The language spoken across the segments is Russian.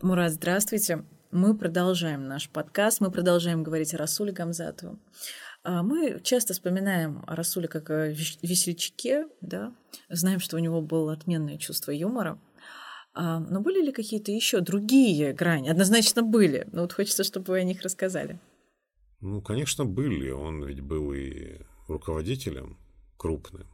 Мурат, здравствуйте. Мы продолжаем наш подкаст, мы продолжаем говорить о Расуле Гамзатове. Мы часто вспоминаем о Расуле как о весельчаке, да? Знаем, что у него было отменное чувство юмора. Но были ли какие-то еще другие грани? Однозначно были, но вот хочется, чтобы вы о них рассказали. Ну, конечно, были. Он ведь был и руководителем крупным,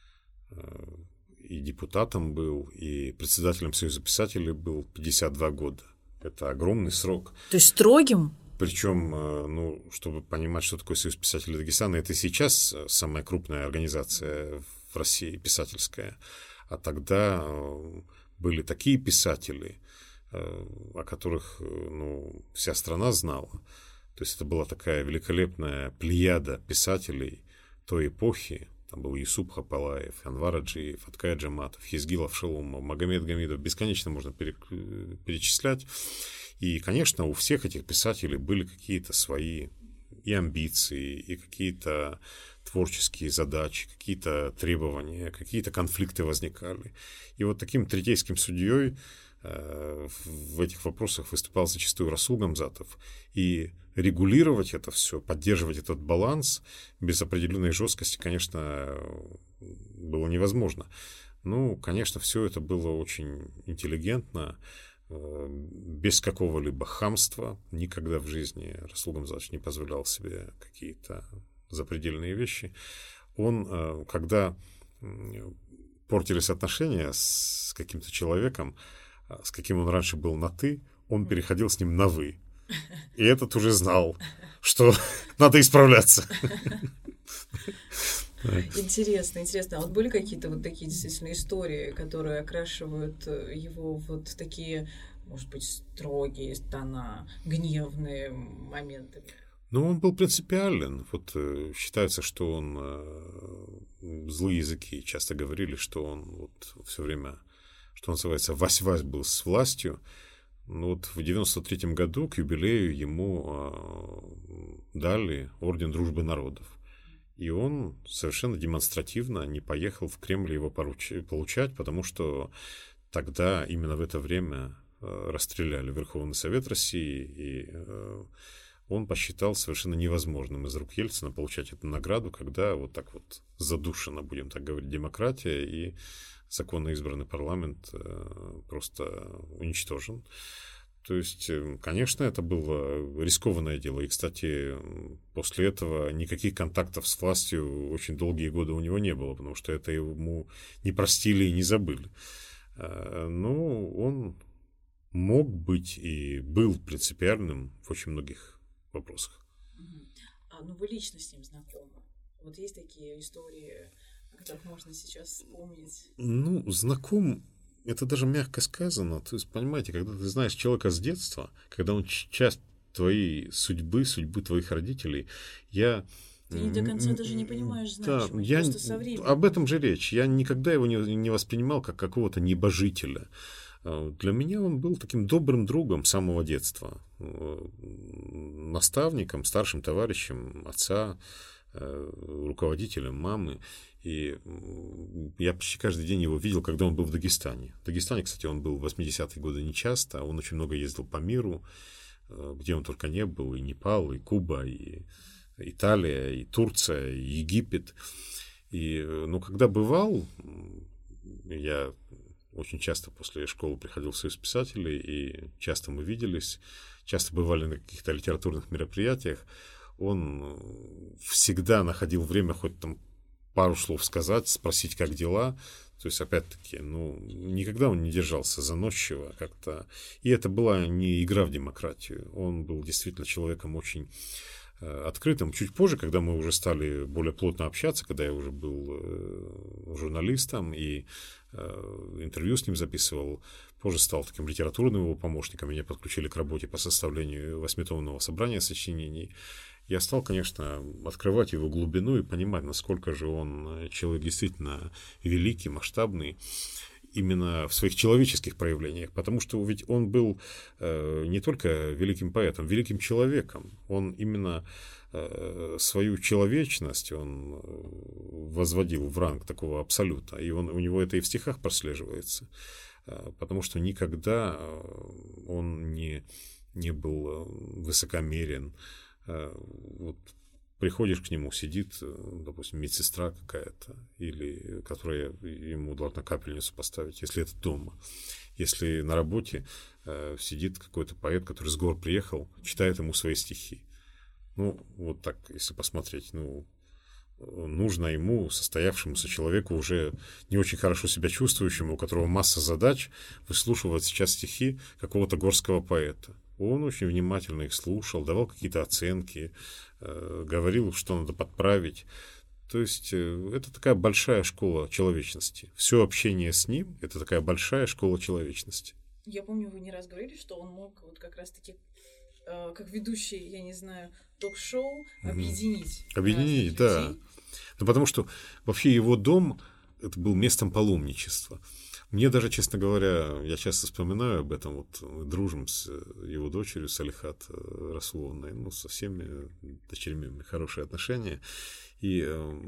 и депутатом был, и председателем Союза писателей был 52 года. Это огромный срок. То есть строгим? Причем, чтобы понимать, что такое Союз писателей Дагестана, это и сейчас самая крупная организация в России, писательская. А тогда были такие писатели, о которых вся страна знала. То есть это была такая великолепная плеяда писателей той эпохи. Там был Юсуп Хапалаев, Анвар Аджиев, Аткай Джаматов, Хизгил Авшаломов, Магомед Гамидов. Бесконечно можно перечислять. И, конечно, у всех этих писателей были какие-то свои и амбиции, и какие-то творческие задачи, какие-то требования, какие-то конфликты возникали. И вот таким третейским судьей в этих вопросах выступал зачастую Расул Гамзатов. И регулировать это все, поддерживать этот баланс без определенной жесткости, конечно, было невозможно. Конечно, все это было очень интеллигентно, без какого-либо хамства. Никогда в жизни Расул Гамзатович не позволял себе какие-то запредельные вещи. Он, когда портились отношения с каким-то человеком, с каким он раньше был на «ты», он переходил с ним на «вы». И этот уже знал, что надо исправляться. Интересно. А вот были какие-то вот такие действительно истории, которые окрашивают его вот в такие, может быть, строгие тона, гневные моменты? Он был принципиален. Вот считается, что он злые языки часто говорили, что он вот все время, что называется, вась-вась был с властью. Вот в 93-м году к юбилею ему дали орден Дружбы народов. И он совершенно демонстративно не поехал в Кремль его получать, потому что тогда, именно в это время, расстреляли Верховный Совет России, и он посчитал совершенно невозможным из рук Ельцина получать эту награду, когда вот так вот задушена, будем так говорить, демократия, и законно избранный парламент просто уничтожен. То есть, конечно, это было рискованное дело. И, кстати, после этого никаких контактов с властью очень долгие годы у него не было, потому что это ему не простили и не забыли. Но он мог быть и был принципиальным в очень многих вопросах. Вы лично с ним знакомы? Вот есть такие истории, о которых можно сейчас вспомнить? Знаком... Это даже мягко сказано. То есть, понимаете, когда ты знаешь человека с детства, когда он часть твоей судьбы твоих родителей, Ты не до конца даже не понимаешь значимость, просто со временем. Об этом же речь. Я никогда его не воспринимал как какого-то небожителя. Для меня он был таким добрым другом с самого детства. Наставником, старшим товарищем отца, руководителем мамы. И я почти каждый день его видел, когда он был в Дагестане. В Дагестане, кстати, он был в 80-е годы нечасто. Он очень много ездил по миру, где он только не был. И Непал, и Куба, и Италия, и Турция, и Египет. И, когда бывал, я очень часто после школы приходил в Союз писателей, и часто мы виделись, часто бывали на каких-то литературных мероприятиях. Он всегда находил время хоть там пару слов сказать, спросить, как дела. То есть, опять-таки, никогда он не держался заносчиво как-то. И это была не игра в демократию. Он был действительно человеком очень открытым. Чуть позже, когда мы уже стали более плотно общаться, когда я уже был журналистом и интервью с ним записывал, позже стал таким литературным его помощником. Меня подключили к работе по составлению 8-томного собрания сочинений. Я стал, конечно, открывать его глубину и понимать, насколько же он человек действительно великий, масштабный, именно в своих человеческих проявлениях. Потому что ведь он был не только великим поэтом, великим человеком. Он именно свою человечность он возводил в ранг такого абсолюта. И у него это и в стихах прослеживается. Потому что никогда он не был высокомерен. Вот приходишь к нему, сидит, допустим, медсестра какая-то, или которая ему должна капельницу поставить, если это дома. Если на работе сидит какой-то поэт, который с гор приехал, читает ему свои стихи. Ну, вот так, если посмотреть, нужно ему, состоявшемуся человеку, уже не очень хорошо себя чувствующему, у которого масса задач, выслушивать сейчас стихи какого-то горского поэта. Он очень внимательно их слушал, давал какие-то оценки, говорил, что надо подправить. То есть это такая большая школа человечности. Все общение с ним — это такая большая школа человечности. Я помню, вы не раз говорили, что он мог вот как раз-таки, как ведущий, я не знаю, ток-шоу, объединить. Объединить, да. Ну, потому что вообще его дом — это был местом паломничества. Мне даже, честно говоря, я часто вспоминаю об этом. Вот мы дружим с его дочерью, Салихат Расуловной, со всеми дочерьми хорошие отношения. И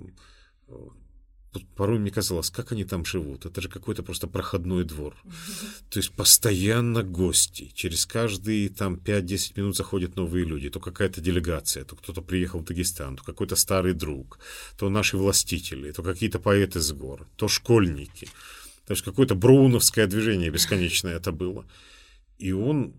порой мне казалось, как они там живут. Это же какой-то просто проходной двор. То есть постоянно гости. Через каждые 5-10 минут заходят новые люди. То какая-то делегация, то кто-то приехал в Дагестан, то какой-то старый друг, то наши властители, то какие-то поэты с гор, то школьники. То есть какое-то броуновское движение бесконечное это было. И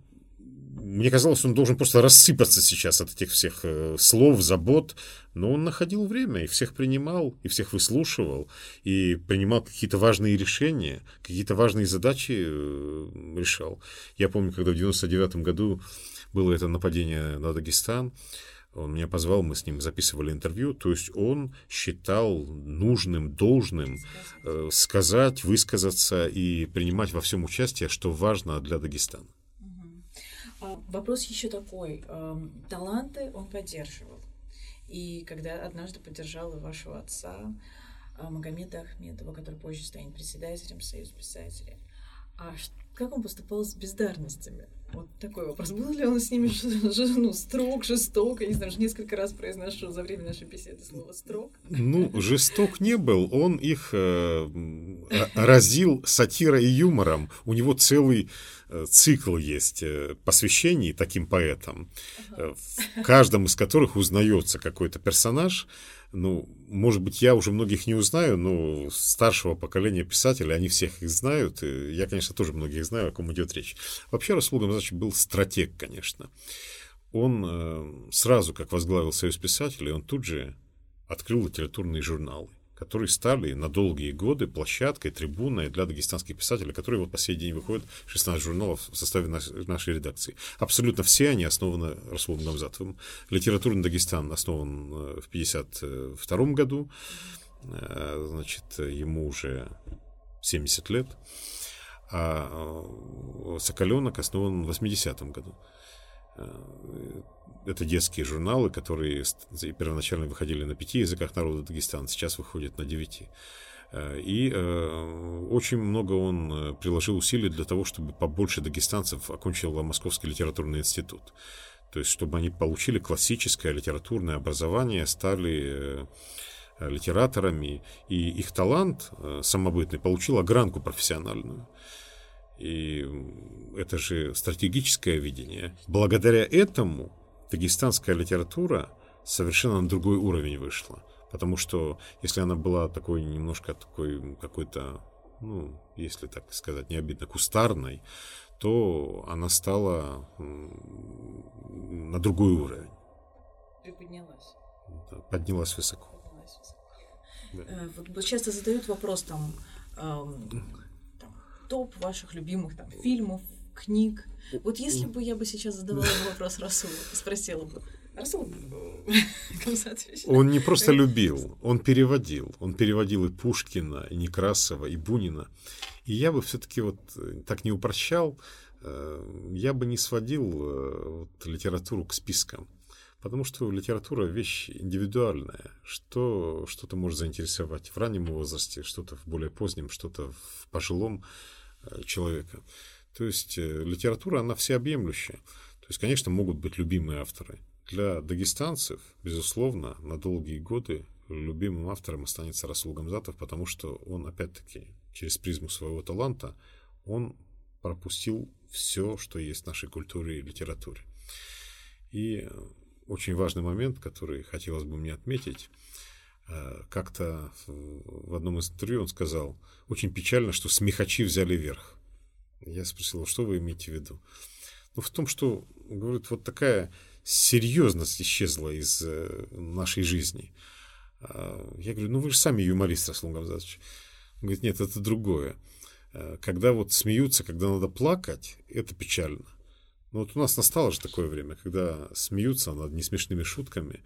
мне казалось, он должен просто рассыпаться сейчас от этих всех слов, забот, но он находил время и всех принимал, и всех выслушивал, и принимал какие-то важные решения, какие-то важные задачи решал. Я помню, когда в 99-м году было это нападение на Дагестан, он меня позвал, мы с ним записывали интервью, то есть он считал нужным, должным сказать, высказаться и принимать во всем участие, что важно для Дагестана. Вопрос еще такой. Таланты он поддерживал. И когда однажды поддержал и вашего отца, Магомеда Ахмедова, который позже станет председателем Союза писателей, как он поступал с бездарностями? Вот такой вопрос. Был ли он с ними строг, жесток? Я не знаю, несколько раз произношу за время нашей беседы слово «строг». Жесток не был. Он их разил сатирой и юмором. У него целый цикл есть посвящений таким поэтам, в каждом из которых узнается какой-то персонаж. Может быть, я уже многих не узнаю, но старшего поколения писателей, они всех их знают. И я, конечно, тоже многих знаю, о ком идет речь. Вообще, Расул Гамзатович был стратег, конечно. Он сразу, как возглавил Союз писателей, он тут же открыл литературные журналы, которые стали на долгие годы площадкой, трибуной для дагестанских писателей, которые вот по сей день выходят, 16 журналов в составе нашей редакции. Абсолютно все они основаны Расулом Гамзатовым. Литературный Дагестан основан в 1952 году, значит, ему уже 70 лет, а Соколенок основан в 80-м году. Это детские журналы, которые первоначально выходили на 5 языках народа Дагестана, сейчас выходят на 9. И очень много он приложил усилий для того, чтобы побольше дагестанцев окончило Московский литературный институт. То есть, чтобы они получили классическое литературное образование, стали литераторами, и их талант самобытный получил огранку профессиональную. И это же стратегическое видение. Благодаря этому дагестанская литература совершенно на другой уровень вышла. Потому что если она была такой немножко такой какой-то, если так сказать, не обидно, кустарной, то она стала на другой уровень. Приподнялась. Да, поднялась высоко. Да. Вот часто задают вопрос топ ваших любимых фильмов, книг. Вот если бы я сейчас задавала вопрос Расулу, спросила бы: Расул Гамзатович. Он не просто любил, он переводил. Он переводил и Пушкина, и Некрасова, и Бунина. И я бы все-таки так не упрощал, я бы не сводил литературу к спискам. Потому что литература — вещь индивидуальная. Что-то может заинтересовать в раннем возрасте, что-то в более позднем, что-то в пожилом человека. То есть литература, она всеобъемлющая. То есть, конечно, могут быть любимые авторы. Для дагестанцев, безусловно, на долгие годы любимым автором останется Расул Гамзатов, потому что он, опять-таки, через призму своего таланта, он пропустил все, что есть в нашей культуре и литературе. И очень важный момент, который хотелось бы мне отметить, как-то в одном из интервью он сказал: очень печально, что смехачи взяли верх. Я спросил: что вы имеете в виду? В том, что, говорит, вот такая серьезность исчезла из нашей жизни. Я говорю: вы же сами юморист, Расул Гамзатович. Он говорит: нет, это другое. Когда вот смеются, когда надо плакать, это печально. Но вот у нас настало же такое время, когда смеются над несмешными шутками.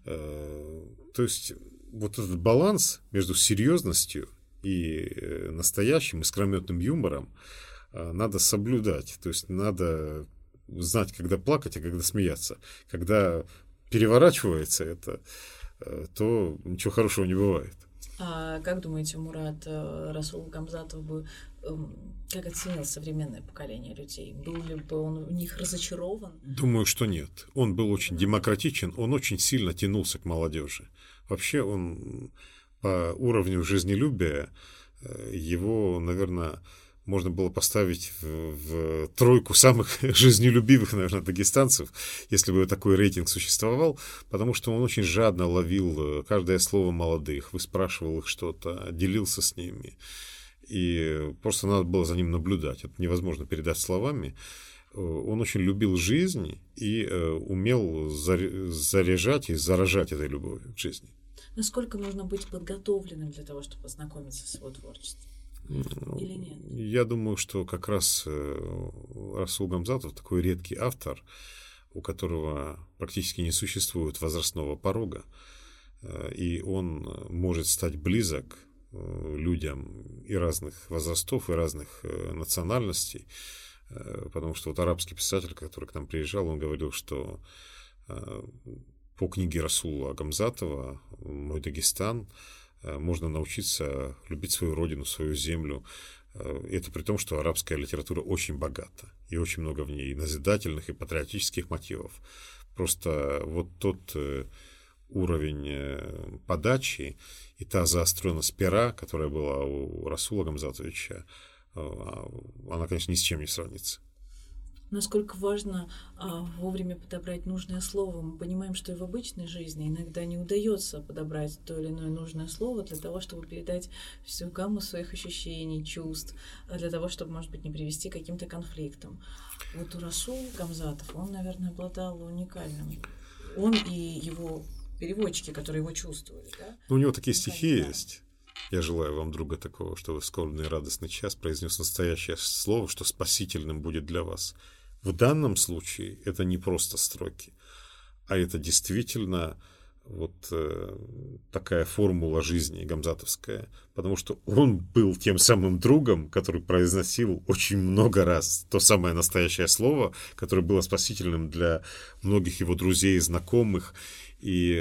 То есть вот этот баланс между серьезностью и настоящим искрометным юмором надо соблюдать. То есть надо знать, когда плакать, а когда смеяться. Когда переворачивается это, то ничего хорошего не бывает. А как думаете, Мурат, Расул Гамзатов бы как оценил современное поколение людей? Был ли бы он в них разочарован? Думаю, что нет. Он был очень демократичен, он очень сильно тянулся к молодежи. Вообще он по уровню жизнелюбия, его, наверное, можно было поставить в тройку самых жизнелюбивых, наверное, дагестанцев, если бы такой рейтинг существовал, потому что он очень жадно ловил каждое слово молодых, выспрашивал их что-то, делился с ними. И просто надо было за ним наблюдать. Это невозможно передать словами. Он очень любил жизнь и умел заряжать и заражать этой любовью к жизни. Насколько нужно быть подготовленным для того, чтобы познакомиться с его творчеством? Или нет? Я думаю, что как раз Расул Гамзатов такой редкий автор, у которого практически не существует возрастного порога, и он может стать близок людям и разных возрастов, и разных национальностей, потому что вот арабский писатель, который к нам приезжал, он говорил, что по книге Расула Гамзатова «Мой Дагестан» можно научиться любить свою родину, свою землю. И это при том, что арабская литература очень богата, и очень много в ней и назидательных, и патриотических мотивов. Просто вот тот уровень подачи и та заостренность пера, которая была у Расула Гамзатовича, она, конечно, ни с чем не сравнится. Насколько важно вовремя подобрать нужное слово. Мы понимаем, что и в обычной жизни иногда не удается подобрать то или иное нужное слово для того, чтобы передать всю гамму своих ощущений, чувств, для того, чтобы, может быть, не привести к каким-то конфликтам. Вот у Расул Гамзатов, он, наверное, обладал уникальным. Он и его переводчики, которые его чувствовали. Да? У него такие стихи есть. Я желаю вам, друга такого, что в скорбный и радостный час произнес настоящее слово, что спасительным будет для вас. В данном случае это не просто строки, а это действительно вот такая формула жизни гамзатовская, потому что он был тем самым другом, который произносил очень много раз то самое настоящее слово, которое было спасительным для многих его друзей и знакомых, и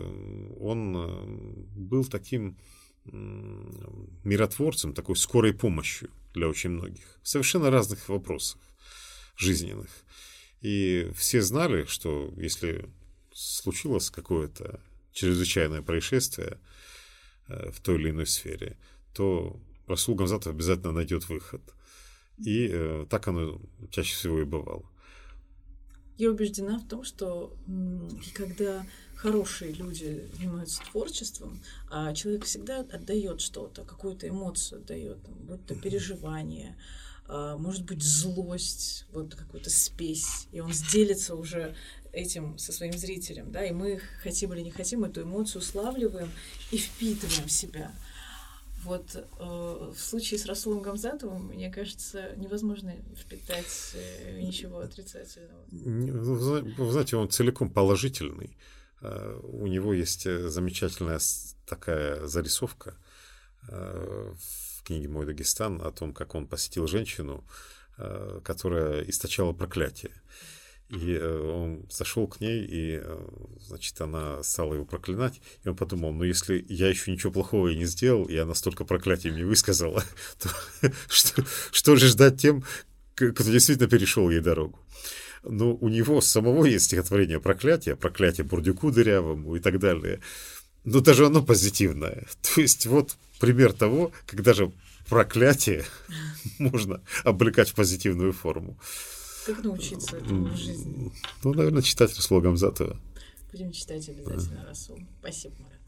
он был таким миротворцем, такой скорой помощью для очень многих в совершенно разных вопросах жизненных. И все знали, что если случилось какое-то чрезвычайное происшествие в той или иной сфере, то Расул Гамзатов обязательно найдет выход. И так оно чаще всего и бывало. Я убеждена в том, что когда хорошие люди занимаются творчеством, человек всегда отдает что-то, какую-то эмоцию отдает, будь то переживание, может быть, злость, вот какую-то спесь, и он делится уже этим со своим зрителем, да, и мы, хотим или не хотим, эту эмоцию славливаем и впитываем в себя. Вот в случае с Расулом Гамзатовым, мне кажется, невозможно впитать ничего отрицательного. Вы знаете, он целиком положительный. У него есть замечательная такая зарисовка в книге «Мой Дагестан» о том, как он посетил женщину, которая источала проклятие. И он зашел к ней, и, значит, она стала его проклинать. И он подумал, если я еще ничего плохого и не сделал, и она столько проклятий мне высказала, то что же ждать тем, кто действительно перешел ей дорогу? Но у него самого есть стихотворение «Проклятие бурдюку дырявому» и так далее. Но даже оно позитивное. То есть вот пример того, когда же проклятие можно облекать в позитивную форму. Как научиться этому в жизни? Ну, наверное, читать Расула Гамзатова. Будем читать обязательно Расул. Спасибо, Марат.